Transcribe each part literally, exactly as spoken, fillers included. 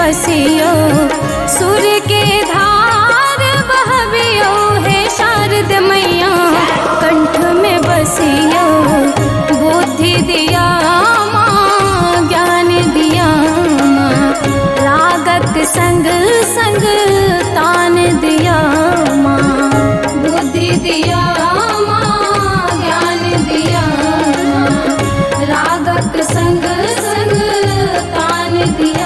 बसियो सुर के धार बहबियो हे शारद मैया कंठ में बसियो बुद्धि दिया माँ ज्ञान दिया माँ रागक संग संग तान दिया माँ बुद्धि दिया माँ ज्ञान दिया माँ रागक संग संग तान दिया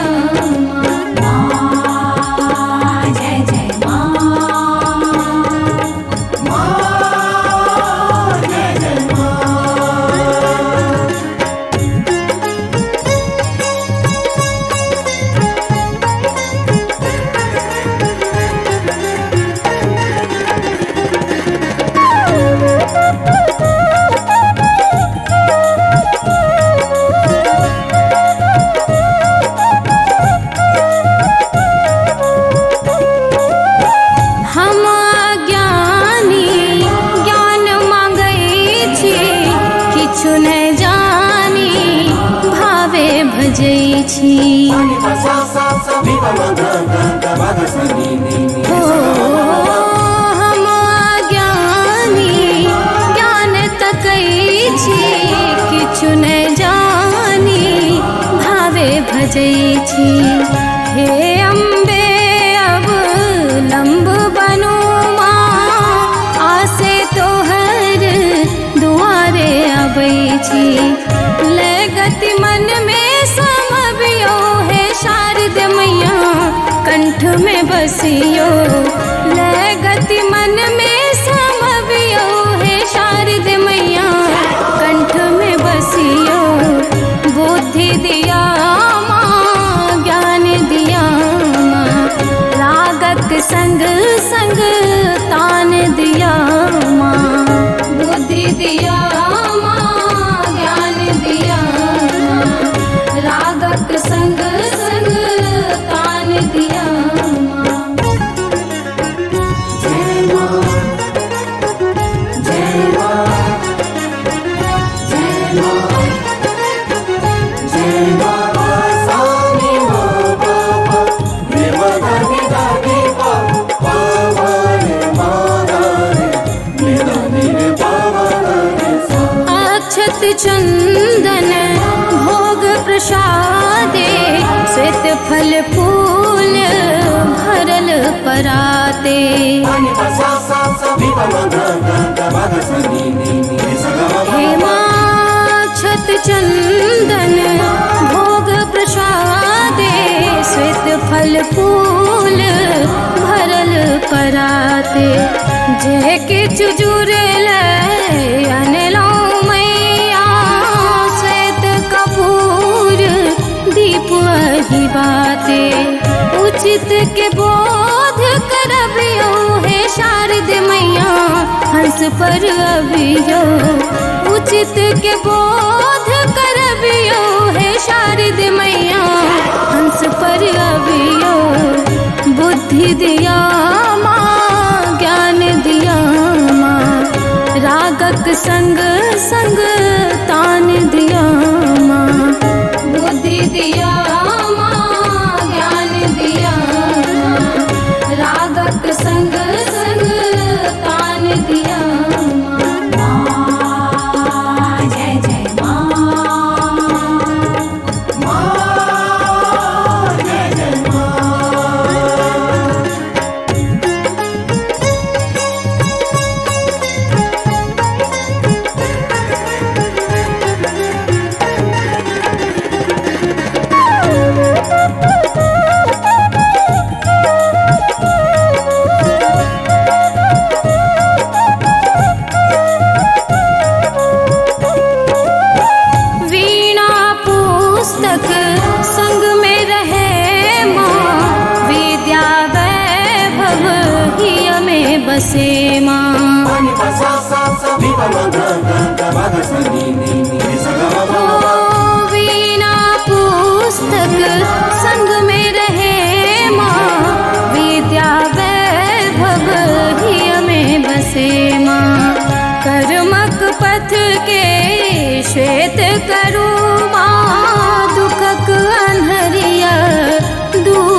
माँ जय जय माँ माँ जय जय माँ। हम अज्ञानी ज्ञान मांगै छी किछु नहि जानी भावे भजै छी हो हम अज्ञानी ज्ञान तकै छी किछु नहि जानी भावे भजै छी हे अम्बे अब लंब बनू माँ आसे तोहर दुआरे अबै छी लगति मन में समबियो हे शारद मैया कंठ में बसियो लगति मन में समबियो हे शारद मैया कंठ में बसियो बुद्धि दिया माँ ज्ञान दिया माँ रागक संग संग तान दिया माँ बुद्धि दिया माँ ज्ञान दिया माँ रागक संग संग तान दिया माँ। जय माँ जय माँ जय माँ जय माँ अक्षत चंदन भोग प्रसादे श्वेत फल फूल भरल पराते हे माँ अक्षत चंदन भोग प्रसादे श्वेत फल फूल भरल पराते जे किछु जुड़ल अनलो मैया श्वेत कपूर दीप अहि बाते उचित के बोध करबियो हे शारद मैया हंस पर अबियो उचित के बोध करबियो हे शारद मैया हंस पर अबियो बुद्धि दिया माँ ज्ञान दिया माँ रागक संग संग तान दिया माँ बुद्धि दिया माँ ज्ञान दिया माँ रागक संग संग तान दिया माँ जय जय माँ माँ जय जय माँ। वीणा पुस्तक संग में रहे माँ विद्या वैभव हिय में बसे माँ वीणा पुस्तक संग में रहे माँ विद्या वैभव हिय में बसे माँ कर्मक पथ के श्वेत करू माँ दुखक अन्हरिया दूर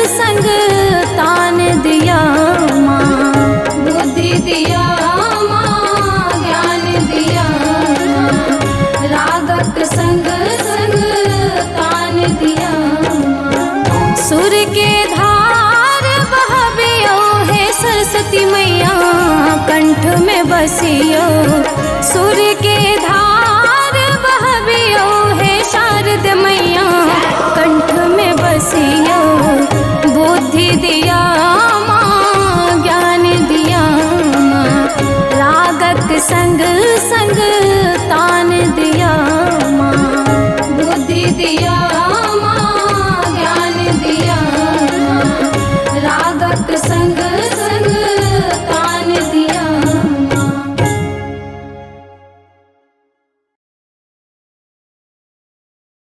संग तान दिया माँ, बुद्धि दिया माँ, ज्ञान दिया माँ, रागक संग संग तान दिया माँ। सुर के धार बहबियो है सरस्वती मैया, कंठ में बसियो सुर के धार बहबियो है शारद मैया, कंठ में बसियो